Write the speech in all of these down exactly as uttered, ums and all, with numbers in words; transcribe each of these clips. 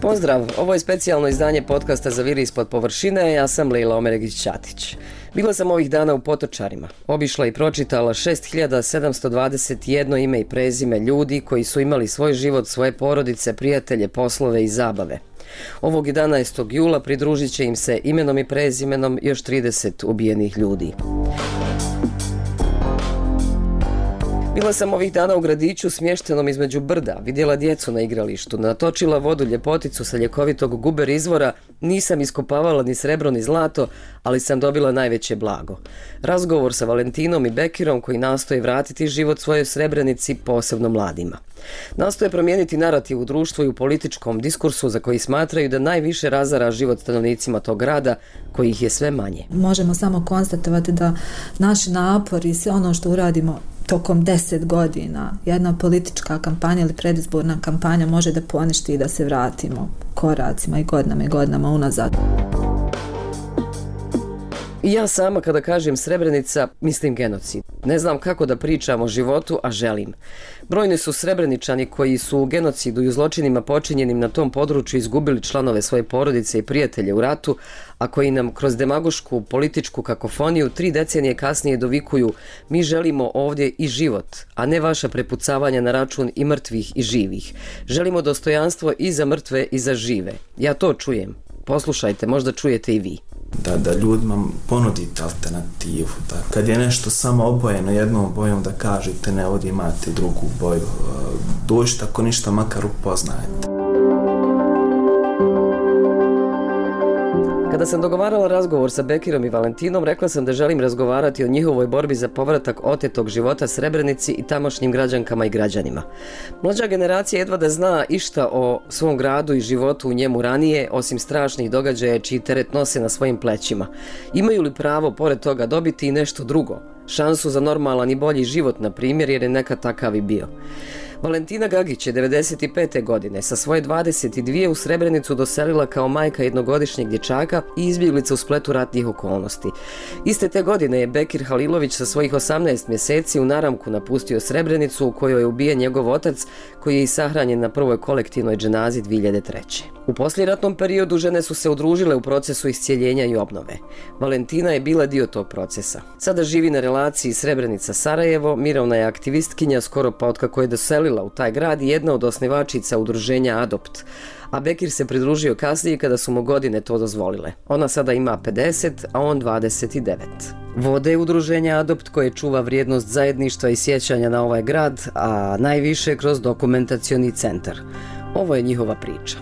Pozdrav, ovo je specijalno izdanje podcasta Za viri ispod površine, ja sam Lejla Omeregić-Ćatić. Bila sam ovih dana u Potočarima, obišla i pročitala šest hiljada sedamsto dvadeset jedno ime i prezime ljudi koji su imali svoj život, svoje porodice, prijatelje, poslove i zabave. Ovog jedanaestog jula pridružit će im se imenom i prezimenom još trideset ubijenih ljudi. Bila sam ovih dana u gradiću smještenom između brda, vidjela djecu na igralištu, natočila vodu ljepoticu sa ljekovitog Guber izvora, nisam iskopavala ni srebro ni zlato, ali sam dobila najveće blago. Razgovor sa Valentinom i Bekirom koji nastoje vratiti život svojoj Srebrenici, posebno mladima. Nastoje promijeniti narativ u društvu i u političkom diskursu za koji smatraju da najviše razara život stanovnicima tog grada, kojih je sve manje. Možemo samo konstatovati da naši napori i sve ono što uradimo tokom deset godina, jedna politička kampanja ili predizborna kampanja može da poništi i da se vratimo koracima i godinama i godinama unazad. I ja sama kada kažem Srebrenica, mislim genocid. Ne znam kako da pričam o životu, a želim. Brojni su Srebreničani koji su u genocidu i u zločinima počinjenim na tom području izgubili članove svoje porodice i prijatelje u ratu, a koji nam kroz demagošku političku kakofoniju tri decenije kasnije dovikuju: mi želimo ovdje i život, a ne vaša prepucavanja na račun i mrtvih i živih. Želimo dostojanstvo i za mrtve i za žive. Ja to čujem. Poslušajte, možda čujete i vi. Da, da ljudima ponudite alternativu. Da. Kad je nešto samo obojeno jednom bojom, da kažete ne, ovdje imate drugu boju. Dođite ako ništa, makar upoznajete. Kada sam dogovarala razgovor sa Bekirom i Valentinom, rekla sam da želim razgovarati o njihovoj borbi za povratak otetog života Srebrenici i tamošnjim građankama i građanima. Mlađa generacija jedva da zna išta o svom gradu i životu u njemu ranije, osim strašnih događaja čiji teret nose na svojim plećima. Imaju li pravo, pored toga, dobiti i nešto drugo? Šansu za normalan i bolji život, na primjer, jer je nekad takav i bio. Valentina Gagić je devedeset pete godine sa svoje dvadeset dvije u Srebrenicu doselila kao majka jednogodišnjeg dječaka i izbjeglica u spletu ratnih okolnosti. Iste te godine je Bekir Halilović sa svojih osamnaest mjeseci u naramku napustio Srebrenicu, u kojoj je ubijen njegov otac, koji je i sahranjen na prvoj kolektivnoj dženazi dvije hiljade treće. U poslijeratnom periodu žene su se udružile u procesu iscijeljenja i obnove. Valentina je bila dio tog procesa. Sada živi na relaciji Srebrenica-Sarajevo, mirovna je aktivistkinja skoro pa otkako je doselila u taj grad i jedna od osnivačica udruženja Adopt. A Bekir se pridružio kasnije kada su mu godine to dozvolile. Ona sada ima pedeset, a on dvadeset devet. Vode udruženja Adopt koje čuva vrijednost zajedništva i sjećanja na ovaj grad, a najviše kroz dokumentacioni centar. Ovo je njihova priča.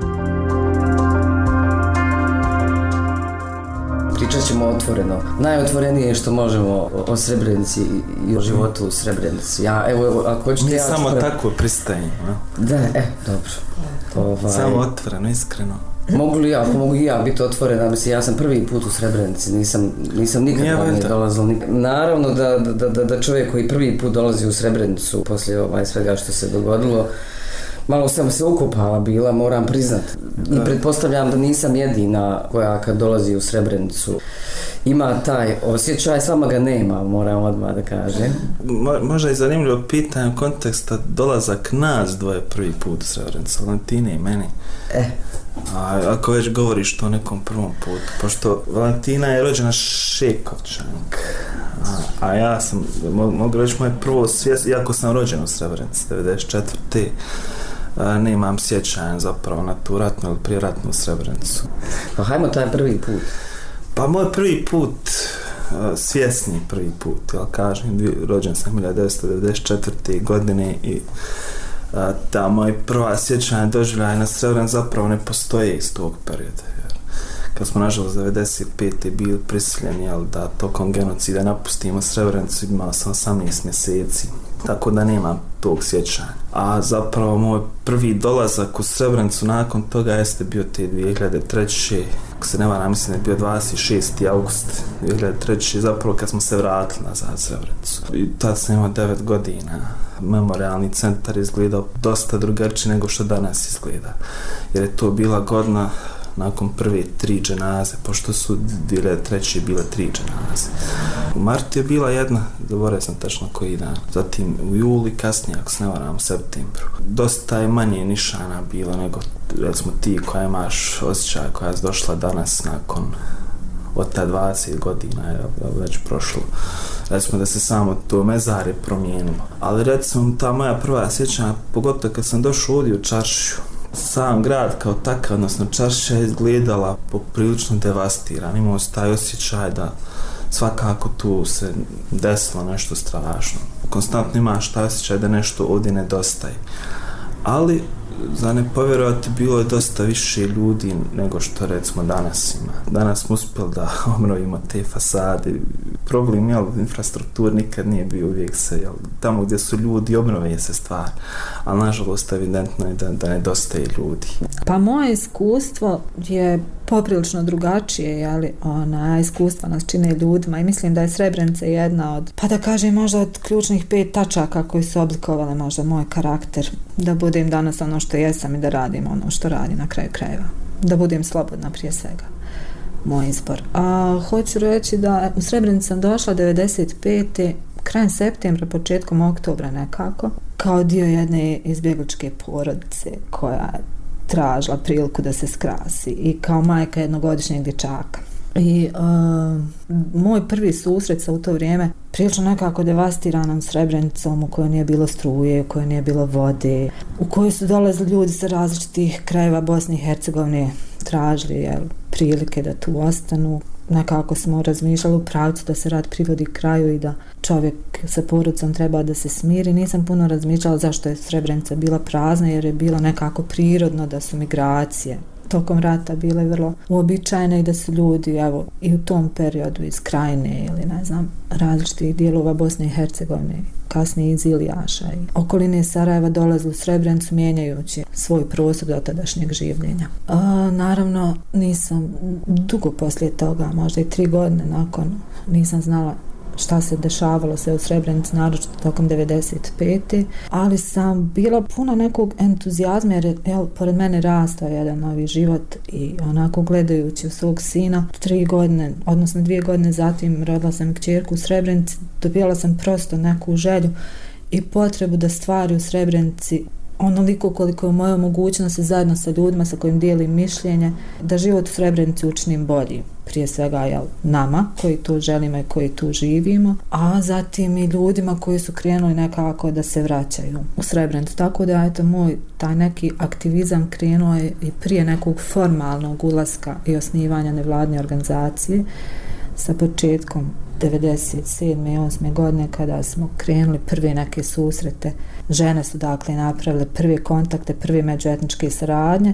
Pričat ćemo otvoreno. Najotvorenije je što možemo o Srebrenici i o životu u Srebrenici. Ja, evo, evo, ako hoćete... Mi ja samo ću... tako pristajemo. Da, e, dobro. Ovaj... Samo otvoreno, iskreno. Mogu li ja, ako mogu i ja biti otvorena, mislim, ja sam prvi put u Srebrenici, nisam, nisam nikad ranije dolazila. Nik... Naravno da, da, da, da čovjek koji prvi put dolazi u Srebrenicu poslije ovaj svega što se dogodilo, malo sam se ukopala bila, moram priznat. I pretpostavljam da nisam jedina koja kad dolazi u Srebrenicu ima taj osjećaj, sama ga nema, moram odmah da kažem. Mo, možda je zanimljivo pitanje u konteksta dolazak nas dvoje prvi put u Srebrenicu, Valentine i meni. E. A, ako već govoriš to o nekom prvom putu, pošto Valentina je rođena Šekovčanka, a, a ja sam, mo, mogu reći moje prvo svijest, iako sam rođen u Srebrenici, devedeset četvrte A, nemam sjećanja zapravo na tu ratnu ili prijeratnu Srebrenicu. Pa hajmo taj prvi put. Pa moj prvi put, svjesni prvi put, jel kažem, rođen sam hiljadu devetsto devedeset četvrte godine i a, ta moja prva sjećanja doživljaja na Srebrenicu zapravo ne postoje iz tog perioda. Jer kad smo nažalost devedeset pete bili prisiljeni, jel, da tokom genocida napustimo Srebrenicu, imao sam osamnaest mjeseci. Tako da nemam tog sjećanja. A zapravo moj prvi dolazak u Srebrenicu nakon toga jeste bio te dvije hiljade treće. Ako se ne varam, mislim da je bio dvadeset šesti august dvije hiljade treće. Zapravo kad smo se vratili nazad u Srebrenicu. I tad sam imao devet godina. Memorialni centar izgledao dosta drugačije nego što danas izgleda. Jer je to bila godina nakon prve tri dženaze, pošto su dvije treće bile tri dženaze. U martu je bila jedna, zaboravio sam tačno koji dan, zatim u juli, kasnije, ako se ne varam, u septembru. Dosta je manje nišana bilo nego, recimo, ti koja imaš osjećaj koja je došla danas nakon od ta dvadeset godina je već prošlo. Recimo da se samo to mezare promijenilo. Ali recimo ta moja prva sjećanja, pogotovo kad sam došao ovdje u čaršiju, sam grad kao takav, odnosno čaršija je izgledala poprilično devastiran. Imao se taj osjećaj da svakako tu se desilo nešto strašno. Konstantno imaš taj osjećaj da nešto ovdje nedostaje. Ali za ne povjerovati, bilo je dosta više ljudi nego što recimo danas ima. Danas smo uspjeli da obnovimo te fasade. Problem, jel, infrastruktur nikad nije bio uvijek se, jel, tamo gdje su ljudi obnove se stvar, ali nažalost evidentno je da, da nedostaje ljudi. Pa moje iskustvo je poprilično drugačije, jeli, ona, iskustva nas čine ljudima i mislim da je Srebrenica jedna od, pa da kažem, možda od ključnih pet tačaka koji su oblikovale možda moj karakter, da budem danas ono što jesam i da radim ono što radim na kraju krajeva. Da budem slobodna prije svega. Moj izbor. A hoću reći da u Srebrenicu sam došla devedeset pete krajem septembra, početkom oktobra nekako, kao dio jedne izbjegličke porodice koja je tražila priliku da se skrasi i kao majka jednogodišnjeg dječaka. I uh, moj prvi susret sa u to vrijeme prilično nekako devastiranom Srebrenicom u kojoj nije bilo struje, u kojoj nije bilo vode, u kojoj su dolazili ljudi sa različitih krajeva Bosne i Hercegovine, tražili jel, prilike da tu ostanu. Nekako smo razmišljali u pravcu da se rad privodi kraju i da čovjek sa porodicom treba da se smiri. Nisam puno razmišljala zašto je Srebrenica bila prazna, jer je bilo nekako prirodno da su migracije tokom rata bile vrlo uobičajene i da su ljudi, evo, i u tom periodu iz Krajine ili ne znam, različitih dijelova Bosne i Hercegovine, kasnije iz Ilijaša i okoline Sarajeva dolaze u Srebrenicu mijenjajući svoj prostor do tadašnjeg življenja. A, naravno, nisam dugo poslije toga, možda i tri godine nakon, nisam znala šta se dešavalo sve u Srebrenici, naročito tokom devedeset pete ali sam bila puna nekog entuzijazma jer je, jel, pored mene rastao jedan novi život i onako gledajući u svog sina tri godine, odnosno dvije godine zatim rodila sam kćerku u Srebrenici, dobila sam prosto neku želju i potrebu da stvari u Srebrenici onoliko koliko je u mojoj mogućnosti zajedno sa ljudima sa kojim dijelim mišljenje, da život u Srebrenici učinim bolji. Prije svega, jel, nama koji tu želimo i koji tu živimo, a zatim i ljudima koji su krenuli nekako da se vraćaju u Srebrenicu. Tako da, eto, moj taj neki aktivizam krenuo je i prije nekog formalnog ulaska i osnivanja nevladne organizacije sa početkom devedeset sedme i osme godine kada smo krenuli prve neke susrete. Žene su dakle napravile prve kontakte, prve međuetničke saradnje,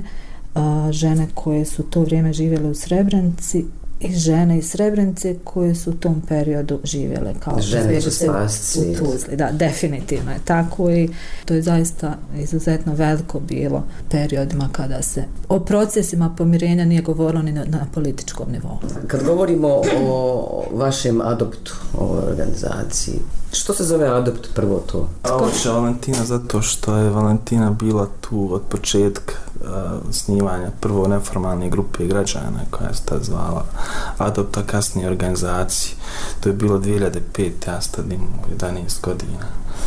žene koje su to vrijeme živjele u Srebrenici i žene iz Srebrenice koje su u tom periodu živjele kao žene će spasti u Tuzli. Da, definitivno je tako i to je zaista izuzetno veliko bilo periodima kada se o procesima pomirenja nije govorilo ni na, na političkom nivou. Kad govorimo o vašem adoptu, o organizaciji, što se zove adopt prvo to? Oče Valentina zato što je Valentina bila tu od početka uh, snimanja prvo neformalne grupe građana koja se tad zvala Adopt, a kasnije organizaciji. To je bilo dvije hiljade pete ja sad imam jedanaest godina.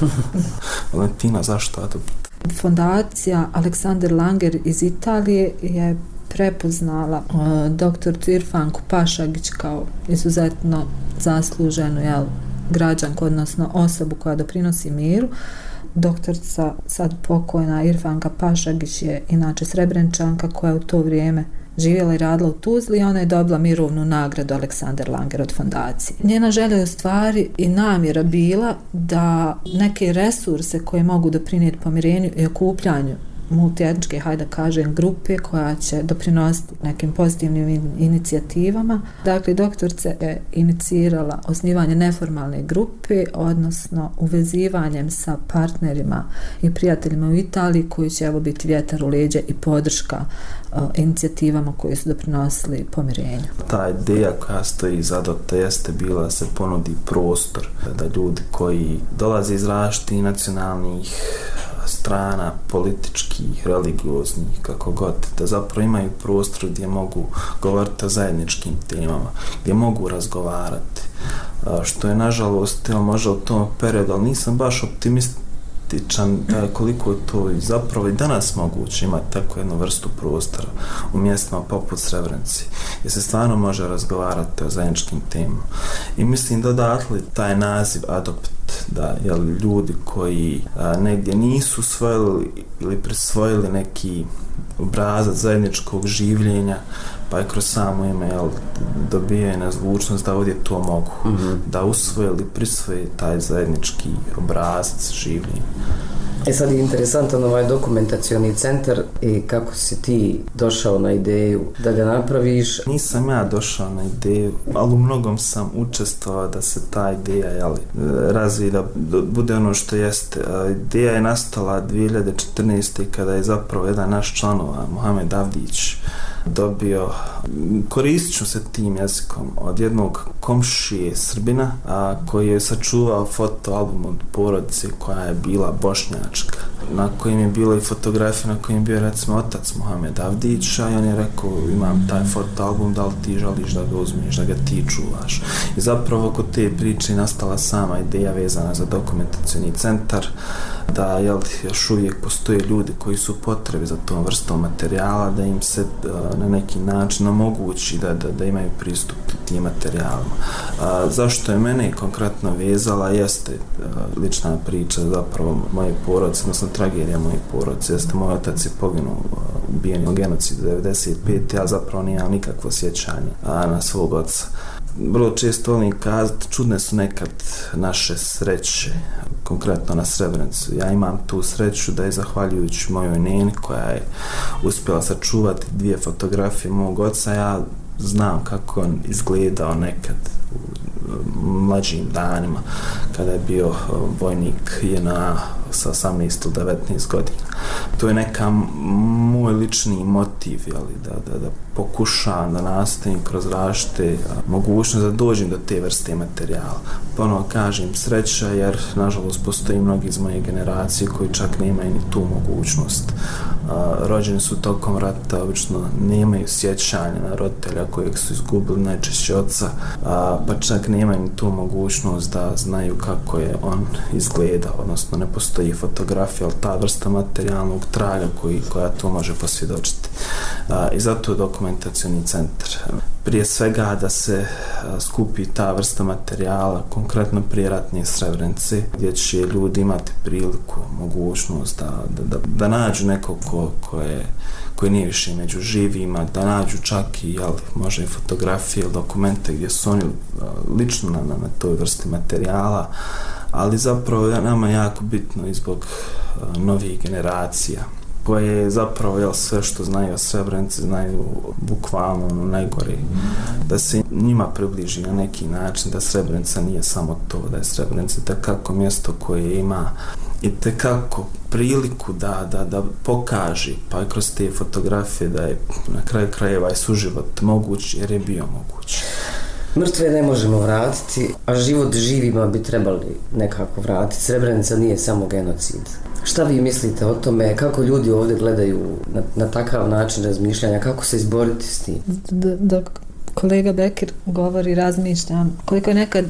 Valentina, zašto Adopt? Fondacija Aleksander Langer iz Italije je prepoznala uh, doktoricu Irfanku Pašagić kao izuzetno zasluženu, jel, građanku, odnosno osobu koja doprinosi miru. Doktorica, sad pokojna Irfanka Pašagić je inače Srebrenčanka koja u to vrijeme živjela i radila u Tuzli i ona je dobila mirovnu nagradu Aleksander Langer od fondacije. Njena želja je u stvari i namjera bila da neke resurse koje mogu doprinijeti pomirenju i okupljanju multietničke, hajde da kažem, grupe koja će doprinositi nekim pozitivnim inicijativama. Dakle, doktorica je inicirala osnivanje neformalne grupe, odnosno uvezivanjem sa partnerima i prijateljima u Italiji koji će evo biti vjetar u leđa i podrška uh, inicijativama koje su doprinosili pomirenju. Ta ideja koja stoji iza Adopta jeste bila da se ponudi prostor da ljudi koji dolaze iz različitih nacionalnih strana, političkih, religioznih, kako god, da zapravo imaju prostor gdje mogu govoriti o zajedničkim temama, gdje mogu razgovarati, što je nažalost, jel, možda u tom periodu, ali nisam baš optimističan koliko je to i zapravo i danas moguće imati takvu jednu vrstu prostora u mjestima poput Srebrenice, gdje se stvarno može razgovarati o zajedničkim temama. I mislim da odatle taj naziv Adopt, da, jel, ljudi koji a, negdje nisu usvojili ili prisvojili neki obrazac zajedničkog življenja, pa je kroz samo ime, jel, dobije na zvučnost da ovdje to mogu, mm-hmm. da usvoje ili prisvoje taj zajednički obrazac življenja. E sad je interesantan ovaj dokumentacioni centar i kako si ti došao na ideju da ga napraviš? Nisam ja došao na ideju, ali u mnogom sam učestvovao da se ta ideja, jel, razvije, da bude ono što jeste. Ideja je nastala dvije hiljade četrnaeste. kada je zapravo jedan naš članova, Mohamed Avdić, dobio, koristit ću se tim jezikom, od jednog komšije Srbina, a, koji je sačuvao fotoalbum od porodice koja je bila bošnjačka, na kojim je bilo i fotografija na kojim je bio recimo otac Mohamed Avdića, i on je rekao, imam taj fotoalbum, da li ti želiš da ga uzmeš, da ga ti čuvaš. I zapravo kod te priče nastala sama ideja vezana za dokumentacioni centar, da, jel, još uvijek postoje ljudi koji su potrebi za tom vrstom materijala, da im se a, na neki način omogući da, da, da imaju pristup tim materijalima. A, zašto je mene konkretno vezala jeste a, lična priča zapravo moje porodice, odnosno tragedija moje porodice, jeste moj otac je poginuo ubijen u genocidu devedeset pete. Ja zapravo nemam nikakvo sjećanje a, na svog oca. Vrlo često volim kazati, čudne su nekad naše sreće, konkretno na Srebrenicu. Ja imam tu sreću da je zahvaljujući mojoj neni koja je uspjela sačuvati dvije fotografije mog oca, ja znam kako on izgledao nekad u mlađim danima kada je bio vojnik J N A sa osamnaest do devetnaest godina. To je neka moj lični motiv, jeli, da, da, da pokušavam da nastavim kroz različite mogućnosti da dođem do te vrste materijala. Ponovo kažem sreća, jer nažalost postoji mnogi iz moje generacije koji čak nemaju ni tu mogućnost. A, rođeni su tokom rata, obično nemaju sjećanja na roditelja kojeg su izgubili, najčešće oca, a, pa čak nemaju ni tu mogućnost da znaju kako je on izgledao, odnosno ne postoji fotografija, ali ta vrsta materijalnog traga koji, koja to može posvjedočiti. A, I zato je dokumentacioni centar. Prije svega da se a, skupi ta vrsta materijala, konkretno prijeratne Srebrenice, gdje će ljudi imati priliku, mogućnost da, da, da, da nađu nekog ko, ko je koji nije više među živima, da nađu čak i, jel, može i fotografije ili dokumente gdje su oni a, lično na, na, na toj vrsti materijala, ali zapravo nama je jako bitno i zbog a, novih generacija koje zapravo, jel, sve što znaju o Srebrenici znaju bukvalno ono najgore, da se njima približi na neki način da Srebrenica nije samo to, da je Srebrenica tekako mjesto koje ima i tekako priliku da, da, da pokaže, pa i kroz te fotografije, da je na kraju krajeva i suživot moguć, jer je bio moguć. Mrtve ne možemo vratiti, a život živima bi trebali nekako vratiti. Srebrenica nije samo genocid. Šta vi mislite o tome, kako ljudi ovdje gledaju na, na takav način razmišljanja, kako se izboriti s tim? Dok kolega Bekir govori, razmišljam koliko je nekad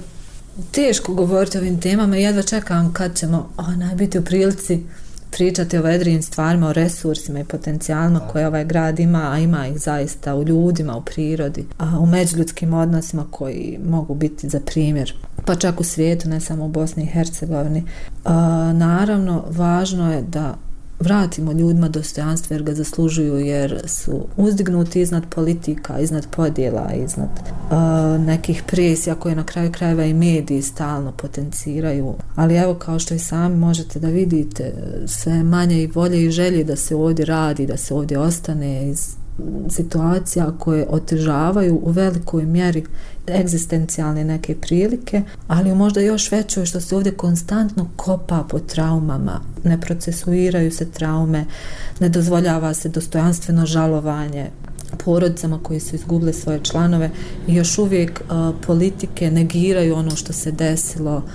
teško govoriti o ovim temama i jedva čekam kad ćemo onaj biti u prilici pričati o vedrijim stvarima, o resursima i potencijalima koje ovaj grad ima, a ima ih zaista u ljudima, u prirodi, a u međuljudskim odnosima koji mogu biti za primjer, pa čak u svijetu, ne samo u Bosni i Hercegovini. A, naravno, važno je da vratimo ljudima dostojanstvo jer ga zaslužuju, jer su uzdignuti iznad politika, iznad podjela, iznad uh, nekih presija koje na kraju krajeva i mediji stalno potenciraju. Ali evo, kao što i sami možete da vidite, sve manje i volje i želje da se ovdje radi, da se ovdje ostane iz situacija koje otežavaju u velikoj mjeri egzistencijalne neke prilike, ali možda još većoj što se ovdje konstantno kopa po traumama, ne procesuiraju se traume, ne dozvoljava se dostojanstveno žalovanje porodicama koji su izgubile svoje članove i još uvijek uh, politike negiraju ono što se desilo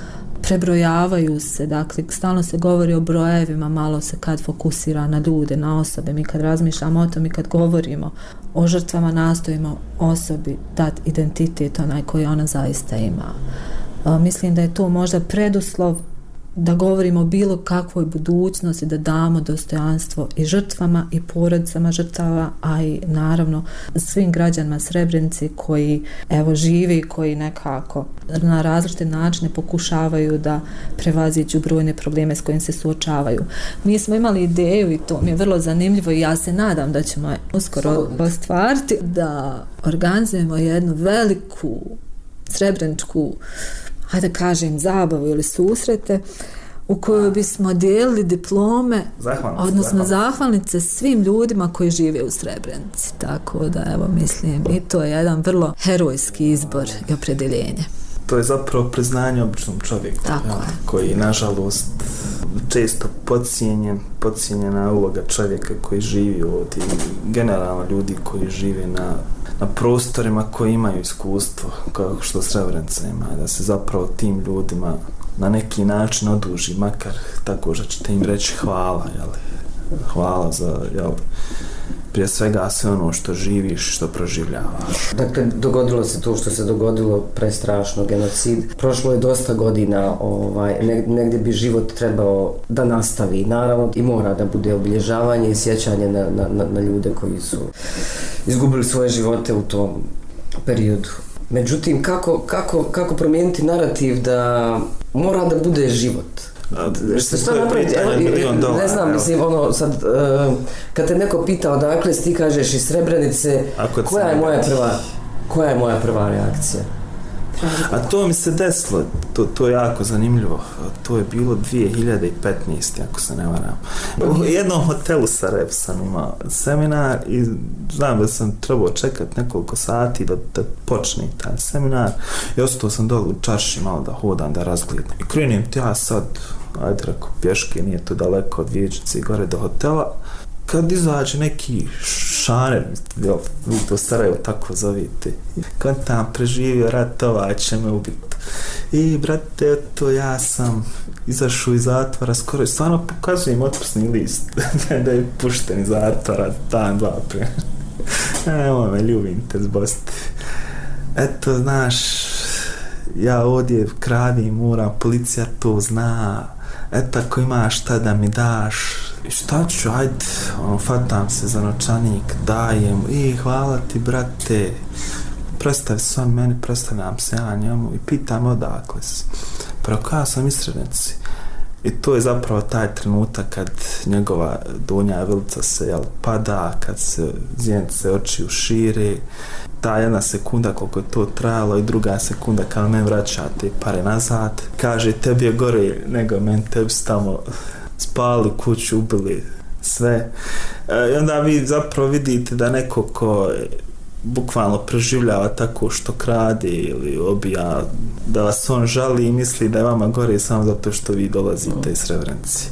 prebrojavaju se, dakle stalno se govori o brojevima, malo se kad fokusira na ljude, na osobe. Mi kad razmišljamo o tom i kad govorimo o žrtvama, nastojimo osobi dati identitet onaj koji ona zaista ima. A, mislim da je to možda preduslov da govorimo o bilo kakvoj budućnosti, da damo dostojanstvo i žrtvama i porodicama žrtava, a i naravno svim građanima Srebrenice koji evo živi, koji nekako na različite načine pokušavaju da prevaziđu brojne probleme s kojim se suočavaju. Mi smo imali ideju i to mi je vrlo zanimljivo i ja se nadam da ćemo je uskoro ostvariti, da organizujemo jednu veliku srebreničku, hajde kažem, zabavu ili susrete u kojoj bismo dijelili diplome, zahvalnice, odnosno zahvalnice. zahvalnice svim ljudima koji žive u Srebrenici. Tako da, evo, mislim, i to je jedan vrlo herojski izbor i opredjeljenje. To je zapravo priznanje običnom čovjeku, Tako ja, je. koji nažalost često podcijenjen, podcijenjena uloga čovjeka koji živi ovdje, generalno ljudi koji žive na, na prostorima koji imaju iskustvo kao što Srebrenica ima, da se zapravo tim ljudima na neki način oduži, makar tako što ćete im reći hvala, jel? Hvala za, jel, prije svega sve ono što živiš, što proživljavaš. Dakle, dogodilo se to što se dogodilo, prestrašno, genocid. Prošlo je dosta godina, ovaj, negdje bi život trebao da nastavi, naravno, i mora da bude obilježavanje i sjećanje na, na, na ljude koji su izgubili svoje živote u tom periodu. Međutim, kako, kako, kako promijeniti narativ da mora da bude život? Što što napraviti? Evo, ne znam, mislim, ono, sad, uh, kad te neko pita odakle si, ti kažeš iz Srebrenice, koja je moja prva, koja je moja prva reakcija? A to mi se desilo, to, to je jako zanimljivo, to je bilo dvije hiljade petnaeste. ako se ne varam. U jednom hotelu Sarajevo sam imao seminar i znam da sam trebao čekati nekoliko sati da, da počne taj seminar i ostao sam dole u čarši malo da hodam, da razgledam. I krenim ti ja sad, ajde rako, pješke, nije to daleko od Vijećnice i gore do hotela, kad izađe neki šaner, jel, vi to Sarajevo tako zovite, kad tam preživio rat, ovaj će me ubiti. I, brate, to ja sam izašao iz zatvora, skoro, stvarno pokazujem otpusni list, da je pušten iz zatvora, dan, dva prije. Evo me, ljubim te zbosti. Eto, znaš, ja ovdje kradim, moram, policija to zna, eto, ako imaš šta da mi daš, i šta ću, ajde, ono, fatam se za novčanik, dajem, i hvala ti, brate, predstavi se on meni, predstavljam se ja njemu i pitam odakle si. Pravo, kada sam iz Srebrenice. I to je zapravo taj trenutak kad njegova donja vilica se, jel, pada, kad se zjenice očiju šire, ta jedna sekunda koliko je to trajalo i druga sekunda kad me vraća te pare nazad, kaže tebi je gore nego men, tebi su tamo spali kuću, ubili sve. E, I onda vi zapravo vidite da neko ko bukvalno preživljava tako što krade ili obija, da vas on žali i misli da je vama gore samo zato što vi dolazite iz Srebrenice.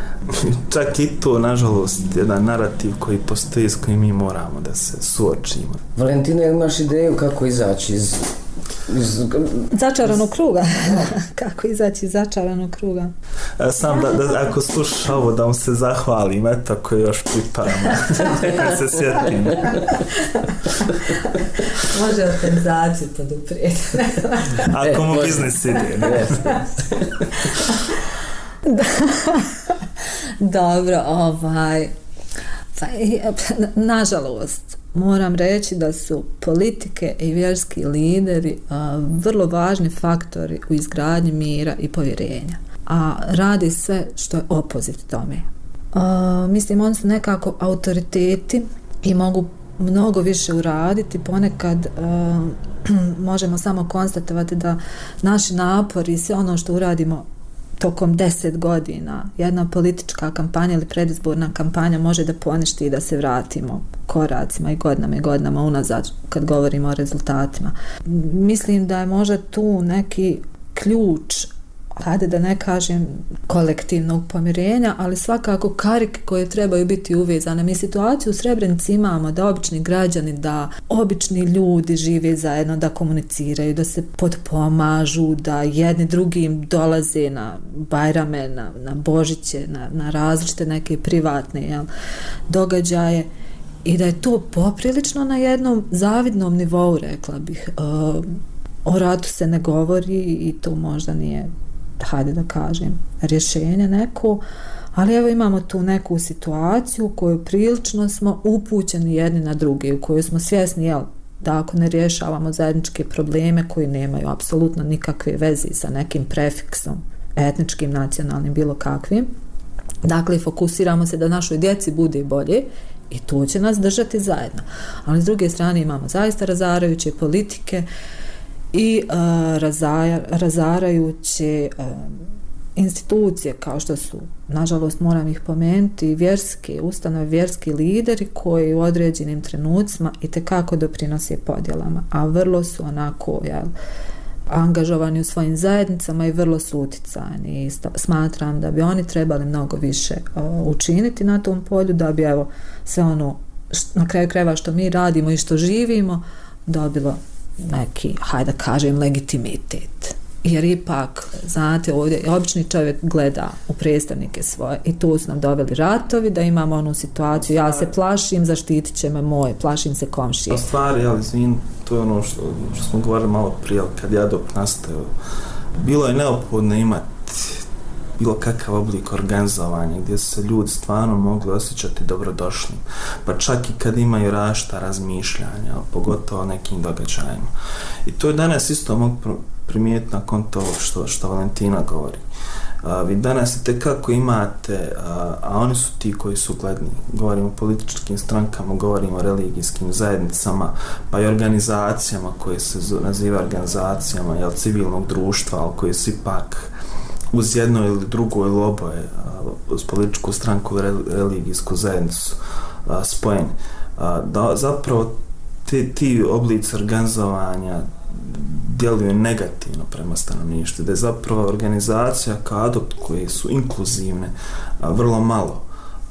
Čak i to, nažalost, jedan narativ koji postoji s kojim mi moramo da se suočimo. Valentina, imaš ideju kako izaći iz... iz... začaranog kruga. Kako izaći iz začaranog kruga? Ja sam da, da ako slušaš ovo da mu se zahvalim, eto ako je još priparamo. Neka se sjetim. Može organizaciju poduprijeti. Ako mu biznis ide. Dobro, ovaj, pa, nažalost, moram reći da su politike i vjerski lideri a, vrlo važni faktori u izgradnji mira i povjerenja, a radi sve što je opozit tome. A, mislim, oni su nekako autoriteti i mogu mnogo više uraditi, ponekad a, možemo samo konstatovati da naši napori i sve ono što uradimo tokom deset godina, jedna politička kampanja ili predizborna kampanja može da poništi i da se vratimo koracima i godinama i godinama unazad kad govorimo o rezultatima. Mislim da je možda tu neki ključ hajde da ne kažem kolektivnog pomirenja, ali svakako karike koje trebaju biti uvezane. Mi situaciju u Srebrenici imamo da obični građani, da obični ljudi žive zajedno, da komuniciraju, da se potpomažu, da jedni drugim dolaze na Bajrame, na, na Božiće, na, na različite neke privatne jel, događaje i da je to poprilično na jednom zavidnom nivou, rekla bih. Uh, o ratu se ne govori i to možda nije, hajde da kažem, rješenje neko, ali evo imamo tu neku situaciju u kojoj prilično smo upućeni jedni na druge, u kojoj smo svjesni, jel, da ako ne rješavamo zajedničke probleme koji nemaju apsolutno nikakve veze sa nekim prefiksom, etničkim, nacionalnim, bilo kakvim, dakle fokusiramo se da našoj djeci bude bolje i to će nas držati zajedno. Ali s druge strane imamo zaista razarajuće politike i uh, razaja, razarajuće uh, institucije kao što su, nažalost moram ih pomenuti, vjerske ustanove, vjerski lideri koji u određenim trenucima itekako doprinose podjelama, a vrlo su onako jel, angažovani u svojim zajednicama i vrlo su uticajni i smatram da bi oni trebali mnogo više uh, učiniti na tom polju, da bi evo sve ono št, na kraju krajeva što mi radimo i što živimo dobilo neki, hajde da kažem, legitimitet. Jer ipak, znate, ovdje obični čovjek gleda u predstavnike svoje i tu su nam doveli ratovi, da imamo onu situaciju, ja se plašim, zaštitit će me moje, plašim se komšije. A stvari, ali izvin, to je ono što, što smo govorili malo prije, kad ja dok nastavio, bilo je neophodno imati bilo kakav oblik organizovanja gdje su se ljudi stvarno mogli osjećati dobrodošli, pa čak i kad imaju različita razmišljanja, pogotovo o nekim događajima. I to je danas isto mogu primijetiti nakon toga što, što Valentina govori. A, vi danas itekako imate, a, a oni su ti koji su gledni. Govorimo o političkim strankama, govorimo o religijskim zajednicama, pa i organizacijama koje se nazivaju organizacijama jel, civilnog društva, ali koje su ipak uz jedno ili drugo ili oboje, uz političku stranku i religijsku zajednicu spojeni. Da zapravo ti, ti oblici organizovanja djeluju negativno prema stanovništvu, da je zapravo organizacija kao adopt koje su inkluzivne vrlo malo.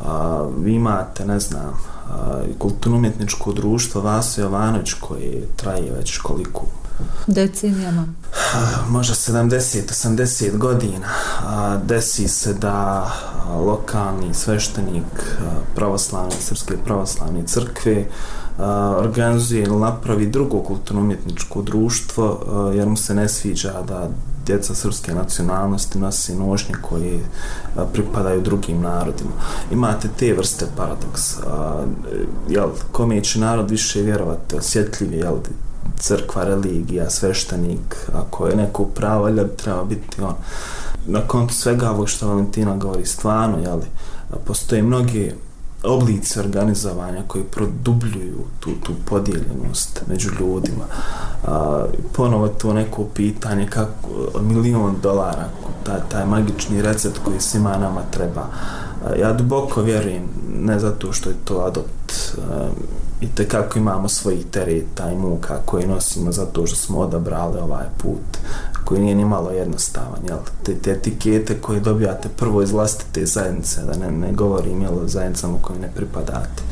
Vi imate, ne znam, kulturno-umjetničko društvo Vaso Jovanović koje traje već koliko decenijama. Možda sedamdeset osamdeset godina. Desi se da lokalni sveštenik pravoslavne, srpske pravoslavne crkve organizuje ili napravi drugo kulturno-umjetničko društvo jer mu se ne sviđa da djeca srpske nacionalnosti nosi nošnje koje pripadaju drugim narodima. Imate te vrste paradoksa. Jel, kome će narod više vjerovati, osjetljivi, jel, crkva, religija, sveštenik, ako je neko pravo, ali bi treba biti on. Na kontu svega ovog što Valentina govori, stvarno, jeli, postoje mnogi oblici organizovanja koji produbljuju tu, tu podijeljenost među ljudima. A, ponovo to neko pitanje kako milion dolara, taj, taj magični recept koji svima nama treba. A, ja duboko vjerujem, ne zato što je to adopt, a, i tekako imamo svojih tereta i muka koje nosimo zato što smo odabrali ovaj put koji nije ni malo jednostavan, jel? Te, te etikete koje dobijate prvo iz vlastite zajednice, da ne, ne govorim jel, o zajednicama koje ne pripadate.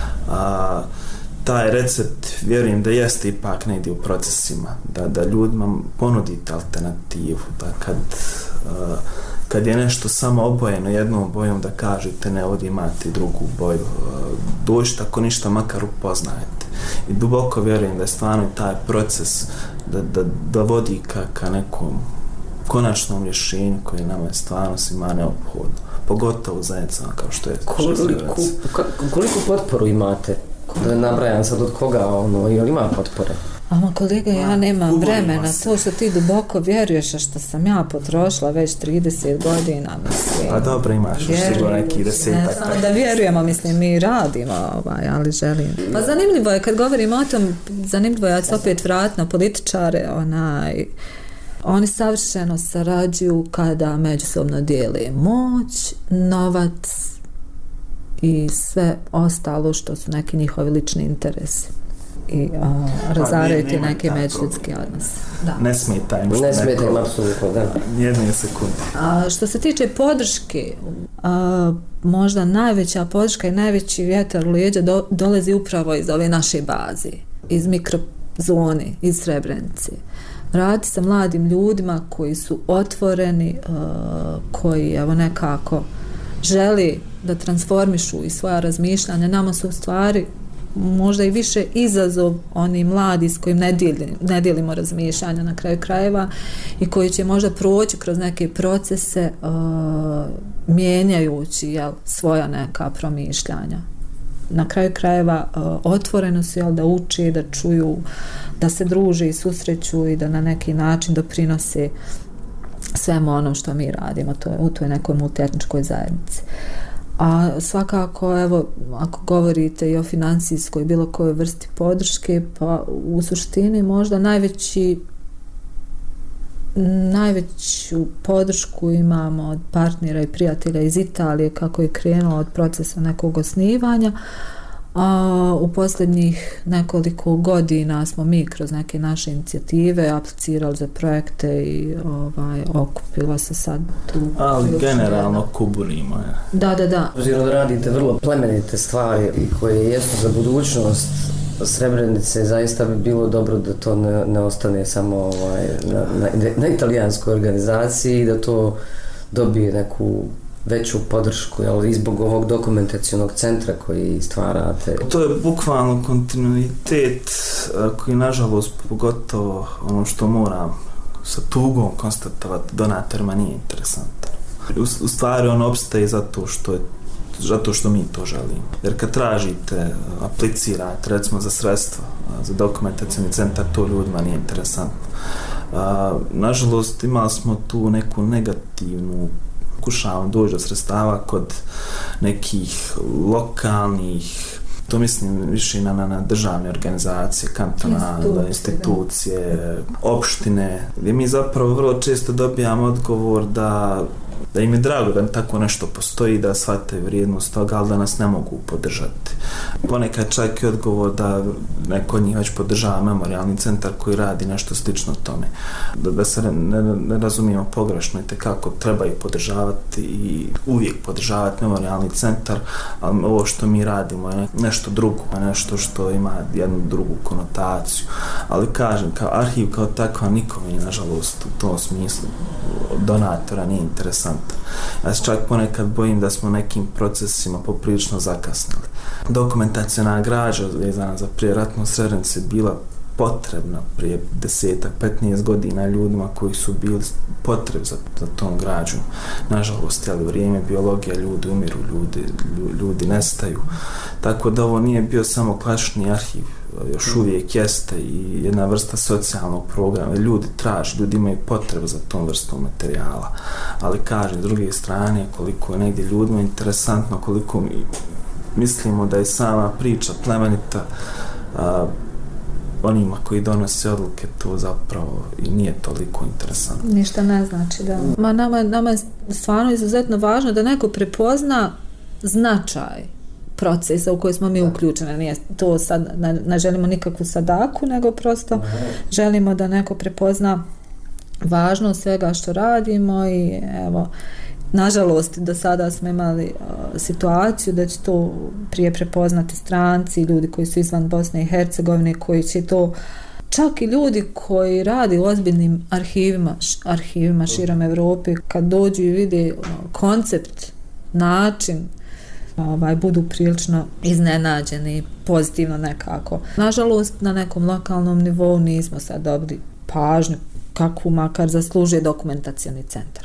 A, taj recept vjerujem da jeste ipak negdje u procesima, da, da ljudima ponudite alternativu, da kad a, kad je nešto samo obojeno jednom bojom da kažete ne, ovdje imate drugu boju, dođite ako ništa makar upoznajete. I duboko vjerujem da je stvarno taj proces da, da, da vodi ka, ka nekom konačnom rješenju koje nama je stvarno svima neophodno, pogotovo zajednicama kao što je koliko, koliko potporu imate? Da nabrajam sad od koga, ono, ili ima potpore? Ama kolega, ja nemam vremena, to što ti duboko vjeruješ, a što sam ja potrošila već trideset godina, mislim. Pa dobro, imaš još sigurno neki desetak. Ne samo da vjerujemo, mislim, mi radimo, ovaj, ali želim. Pa zanimljivo je, kad govorimo o tom, zanimljivo je, ja se opet vrat na političare, onaj, oni savršeno sarađuju kada međusobno dijele moć, novac i sve ostalo što su neki njihovi lični interesi. i a, razaraju ti neke međuljudske odnose. Da. Ne smeta im što Ne smeta im, neko apsolutno, da. jedne sekunde. A što se tiče podrške, a, možda najveća podrška i najveći vjetar u leđa do, dolazi upravo iz ove naše baze, iz mikrozone, iz Srebrenice. Raditi sa mladim ljudima koji su otvoreni, a, koji evo nekako želi da transformišu i svoja razmišljanja. Nama su u stvari možda i više izazov oni mladi s kojim ne, dijelim, ne dijelimo razmišljanja na kraju krajeva i koji će možda proći kroz neke procese uh, mijenjajući jel, svoja neka promišljanja. Na kraju krajeva uh, otvoreno su jel, da uči, da čuju, da se druže i susreću i da na neki način doprinose svemu ono što mi radimo to je, u toj nekoj multietničkoj zajednici. A svakako, evo, ako govorite i o financijskoj bilo kojoj vrsti podrške, pa u suštini možda najveći najveću podršku imamo od partnera i prijatelja iz Italije kako je krenulo od procesa nekog osnivanja. A u posljednjih nekoliko godina smo mi kroz neke naše inicijative aplicirali za projekte i ovaj, okupilo se sad tu. Ali generalno kuburimo. Ja. Da, da, da. Obzirom da radite vrlo plemenite stvari i koje jesu za budućnost Srebrenice, zaista bi bilo dobro da to ne, ne ostane samo ovaj, na, na, na italijanskoj organizaciji, da to dobije neku veću podršku, jel, i zbog ovog dokumentacionog centra koji stvarate. To je bukvalno kontinuitet koji, nažalost, pogotovo ono što moram sa tugom konstatovati, donatorima nije interesantan. U, u stvari on opstaje zato što je zato što mi to želimo. Jer kad tražite, aplicirate, recimo za sredstva, za dokumentacioni centar, to ljudima nije interesantno. Nažalost, imali smo tu neku negativnu pokušavam doći do sredstava kod nekih lokalnih, to mislim više na, na državne organizacije, kantona, institucije, opštine, gdje mi zapravo vrlo često dobijamo odgovor da da im je drago da tako nešto postoji, da shvate vrijednost toga, ali da nas ne mogu podržati. Ponekad čak i odgovor da neko od njih već podržava memorijalni centar koji radi nešto slično tome. Da, da se ne, ne razumijemo pogrešno i tekako trebaju podržavati i uvijek podržavati memorijalni centar, ali ovo što mi radimo je nešto drugo, nešto što ima jednu drugu konotaciju. Ali kažem, kao arhiv kao takva nikome je, nažalost, u tom smislu donatora nije interesant. Ja se čak ponekad bojim da smo nekim procesima poprilično zakasnili. Dokumentaciona građa vezana za prijeratnu Srebrenicu bila potrebna prije desetak, petnaest godina ljudima koji su bili potreb za, za tom građom. Nažalost, jeli, vrijeme, biologija, ljudi umiru, ljudi, ljudi nestaju. Tako da ovo nije bio samo klasični arhiv, još uvijek jeste i jedna vrsta socijalnog programa. Ljudi traže, ljudi imaju potrebu za tom vrstom materijala. Ali kažem, s druge strane, koliko je negdje ljudima interesantno, koliko mi mislimo da je sama priča plemenita, a, onima koji donose odluke to zapravo i nije toliko interesantno. Ništa ne znači, da. Ma nama, nama je stvarno izuzetno važno da neko prepozna značaj procesa u koji smo mi uključeni. Nije to sad, ne, ne želimo nikakvu sadaku, nego prosto ne. Želimo da neko prepozna važnost svega što radimo i evo, nažalost, do sada smo imali uh, situaciju da će to prije prepoznati stranci, ljudi koji su izvan Bosne i Hercegovine, koji će to, čak i ljudi koji radi u ozbiljnim arhivima, š, arhivima širom Evrope, kad dođu i vide uh, koncept, način, ovaj, budu prilično iznenađeni, pozitivno nekako. Nažalost, na nekom lokalnom nivou nismo sad dobili pažnju kakvu makar zaslužuje dokumentacioni centar.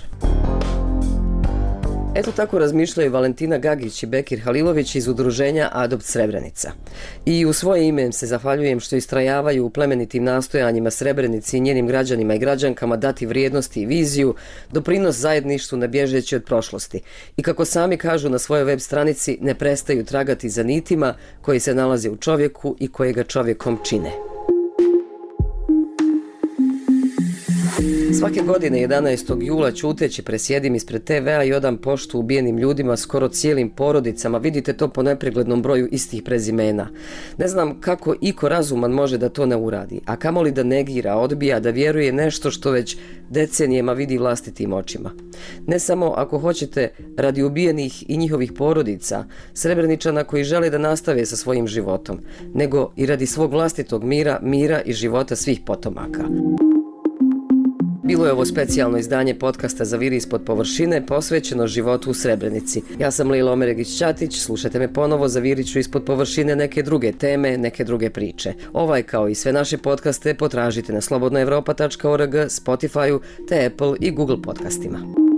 Eto tako razmišljaju Valentina Gagić i Bekir Halilović iz udruženja Adopt Srebrenica. I u svoje ime se zahvaljujem što istrajavaju u plemenitim nastojanjima Srebrenici i njenim građanima i građankama dati vrijednosti i viziju, doprinos zajedništvu ne bježeći od prošlosti. I kako sami kažu na svojoj web stranici, ne prestaju tragati za nitima koji se nalaze u čovjeku i koje ga čovjekom čine. Svake godine jedanaestog jula ćuteći presjedim ispred te vea i odam poštu ubijenim ljudima, skoro cijelim porodicama. Vidite to po nepreglednom broju istih prezimena. Ne znam kako iko razuman može da to ne uradi, a kamoli da negira, odbija, da vjeruje nešto što već decenijema vidi vlastitim očima. Ne samo, ako hoćete, radi ubijenih i njihovih porodica, Srebreničana koji žele da nastave sa svojim životom, nego i radi svog vlastitog mira, mira i života svih potomaka. Bilo je ovo specijalno izdanje podcasta Zaviri ispod površine, posvećeno životu u Srebrenici. Ja sam Lila Omeregić-Ćatić, slušajte me ponovo, zavirit ću ispod površine neke druge teme, neke druge priče. Ovaj kao i sve naše podcaste potražite na slobodna evropa tačka org, Spotify-u te Apple i Google podcastima.